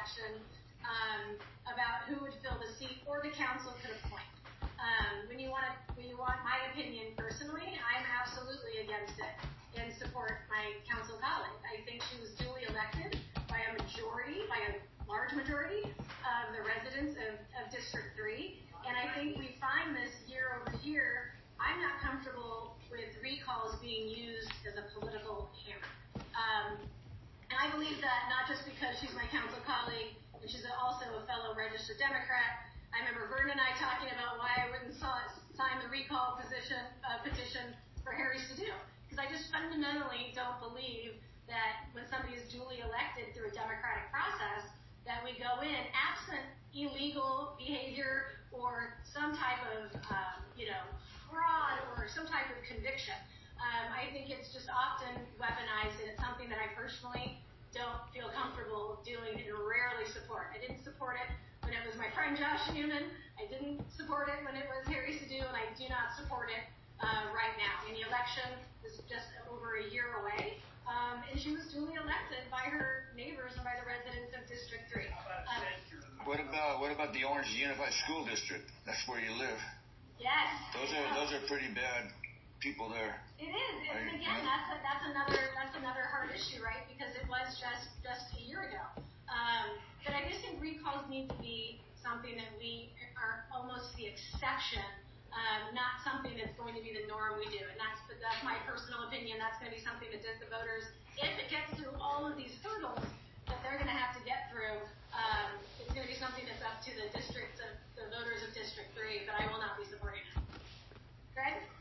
election about who would fill the seat or the council could appoint. When you want my opinion personally, I'm absolutely against it and support my council colleague. I think she was duly elected by a large majority of the residents of District 3. And I think we find this year over year. I'm not comfortable with recalls being used as a political hammer. And I believe that not just because she's my council colleague, and she's also a fellow registered Democrat. I remember Vern and I talking about why I wouldn't sign the recall petition for Harry Sidhu, because I just fundamentally don't believe that when somebody is duly elected through a democratic process, that we go in absent illegal behavior or some type of, fraud or some type of conviction. I think it's just often weaponized, and it's something that I personally don't feel comfortable doing and rarely support. I didn't support it when it was my friend Josh Newman. I didn't support it when it was Harry Sidhu, and I do not support it right now. And the election is just over a year away, and she was duly elected by her neighbors and by the residents of District 3. What about the Orange Unified School District? That's where you live. Yes. Those are pretty bad people there. It is, and again, that's another hard issue, right? Because it was just a year ago. But I just think recalls need to be something that we are almost the exception, not something that's going to be the norm we do. And that's my personal opinion. That's going to be something that the voters, if it gets through all of these hurdles that they're going to have to get through, it's going to be something that's up to the voters of District 3. But I will not be supporting it. Greg?